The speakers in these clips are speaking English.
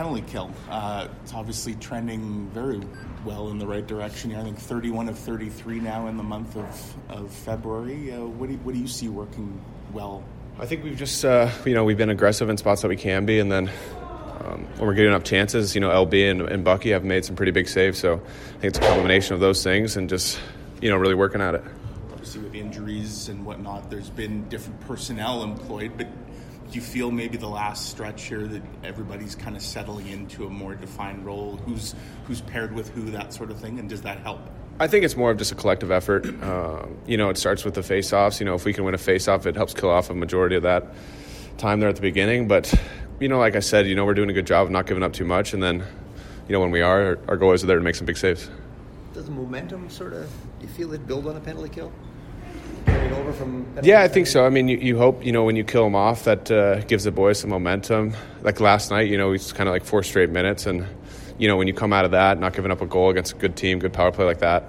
Penalty kill. It's obviously trending very well in the right direction here. I think 31 of 33 now in the month of February. What do you see working well? I think we've just, we've been aggressive in spots that we can be, and then when we're getting up chances, LB and Bucky have made some pretty big saves. So I think it's a combination of those things and just, really working at it. Obviously with injuries and whatnot, there's been different personnel employed, but do you feel maybe the last stretch here that everybody's kind of settling into a more defined role? Who's paired with who, that sort of thing, and does that help? I think it's more of just a collective effort. It starts with the face-offs. If we can win a face-off, it helps kill off a majority of that time there at the beginning. But, like I said, we're doing a good job of not giving up too much. And then, when we are, our goal is there to make some big saves. Does the momentum do you feel it build on a penalty kill? Carrying over from I think so. I mean, you hope, when you kill them off, that gives the boys some momentum. Like last night, it's kind of like 4 straight minutes. And, when you come out of that, not giving up a goal against a good team, good power play like that,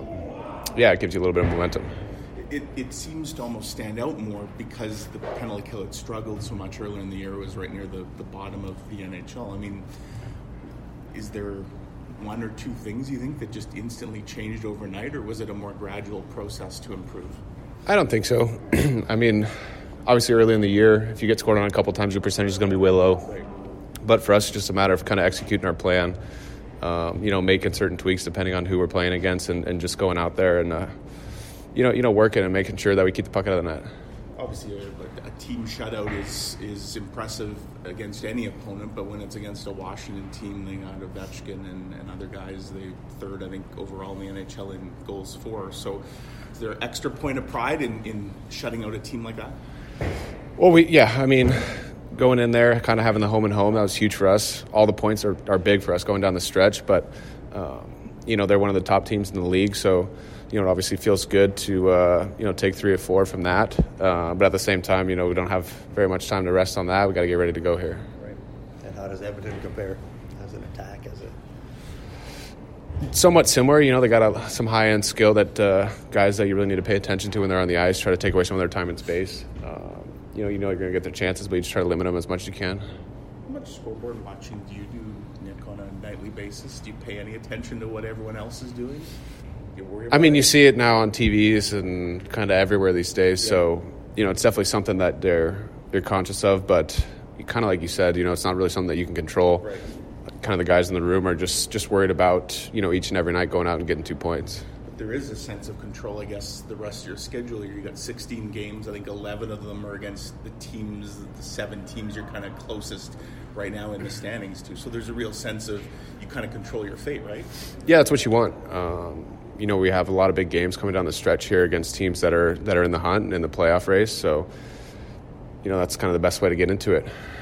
it gives you a little bit of momentum. It seems to almost stand out more because the penalty kill had struggled so much earlier in the year. It was right near the bottom of the NHL. I mean, is there one or two things you think that just instantly changed overnight, or was it a more gradual process to improve? I don't think so. I mean, obviously early in the year, if you get scored on a couple times, your percentage is going to be way low. Right. But for us, it's just a matter of kind of executing our plan, making certain tweaks depending on who we're playing against and just going out there and, working and making sure that we keep the puck out of the net. Obviously, a team shutout is impressive against any opponent, but when it's against a Washington team, they got Ovechkin and other guys, they third, I think, overall in the NHL in goals for. So is there an extra point of pride in shutting out a team like that? Well, going in there, kind of having the home and home, that was huge for us. All the points are big for us going down the stretch, but, they're one of the top teams in the league, so it obviously feels good to, take 3 or 4 from that. But at the same time, we don't have very much time to rest on that. We got to get ready to go here. Right. And how does Edmonton compare as an attack? Somewhat similar. They got some high-end skill that guys that you really need to pay attention to when they're on the ice, try to take away some of their time and space. You're going to get their chances, but you just try to limit them as much as you can. How much scoreboard watching do you do, Nick, on a nightly basis? Do you pay any attention to what everyone else is doing? You see it now on TVs and kind of everywhere these days. Yeah. So, it's definitely something that they're conscious of. But kind of like you said, it's not really something that you can control. Right. Kind of the guys in the room are just worried about, each and every night going out and getting 2 points. But there is a sense of control, I guess, the rest of your schedule. You got 16 games. I think 11 of them are against the 7 teams you're kind of closest right now in the standings to. So there's a real sense of you kind of control your fate, right? Yeah, that's what you want. We have a lot of big games coming down the stretch here against teams that are in the hunt and in the playoff race. So, that's kind of the best way to get into it.